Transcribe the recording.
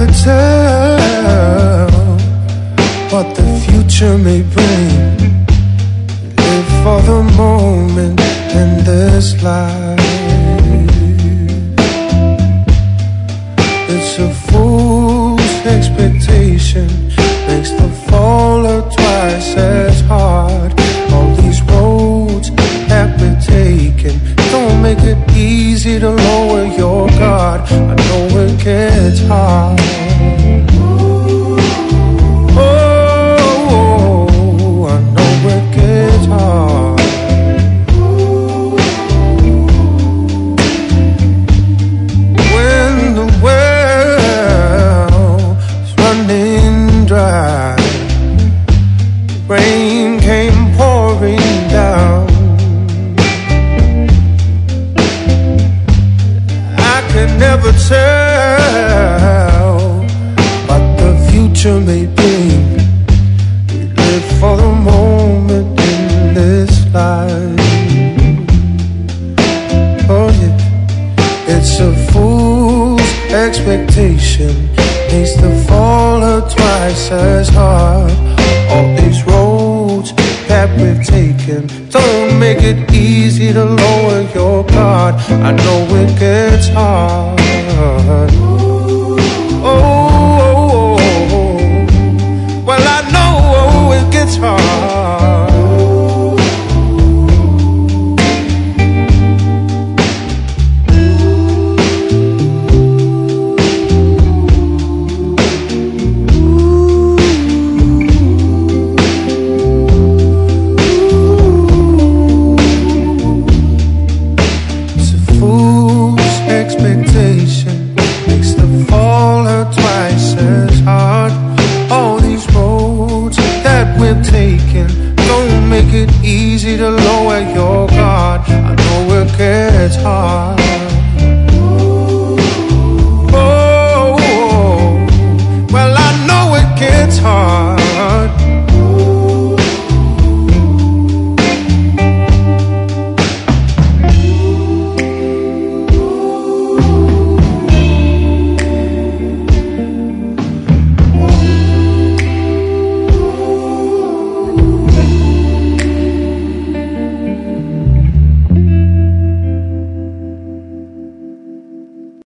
never tell what the future may bring. Live for the moment in this life. It's a fool's expectation, makes the faller twice as hard. All these roads that we're taking don't make it easy to lower your guard. I know it gets hard. Oh, I know it gets hard. When the well is running dry, rain came pouring down. I could never tell what the future may bring. We live for the moment in this life. Oh yeah, it's a fool's expectation, makes the faller twice as hard. All these roads that we've taken don't make it easy to lower your guard. I know it gets hard.